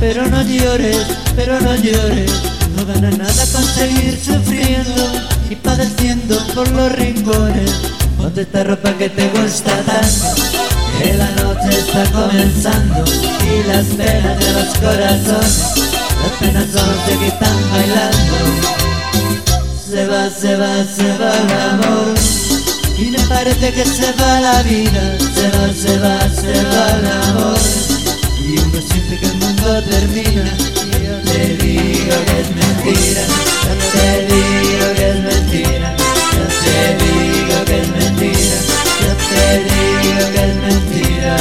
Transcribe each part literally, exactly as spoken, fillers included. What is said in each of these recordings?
Pero no llores, pero no llores, no gana nada conseguir sufriendo y padeciendo por los rincones. Ponte esta ropa que te gusta tanto, que la noche está comenzando y las penas de los corazones, las penas solo se quitan bailando. Se va, se va, se va el amor y me parece que se va la vida. Se va, se va, se va el amor y uno siente que el mundo termina. Y yo te digo que es mentira, yo te digo que es mentira, yo te digo que es mentira, yo te digo que es mentira.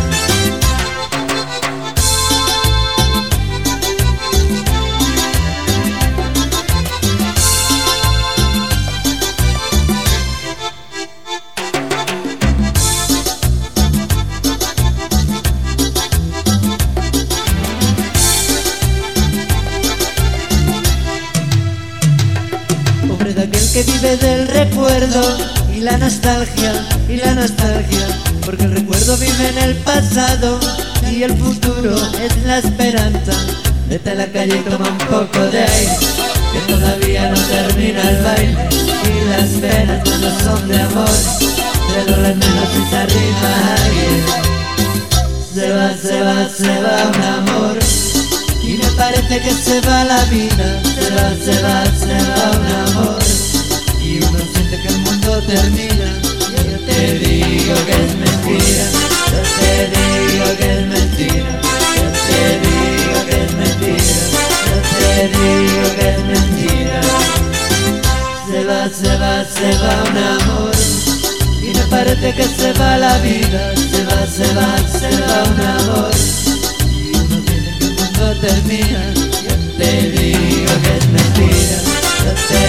Pobre de aquel que vive del recuerdo y la nostalgia, y la nostalgia, porque el recuerdo vive en el pasado y el futuro es la esperanza. Vete a la calle y toma un poco de aire, que todavía no termina el baile y las penas cuando son de amor, de los menos si se arrima alguien. Se va, se va, se va un amor y me parece que se va la vida. Se va, se va, se va un amor y uno siente que el mundo termina. Yo te digo que es mentira, yo te digo que es mentira, yo te digo que es mentira, yo te digo que es mentira. Se va, se va, se va un amor y me parece que se va la vida. Se va, se va, se va un amor y uno siente que el mundo termina. Yo te digo que es mentira, yo te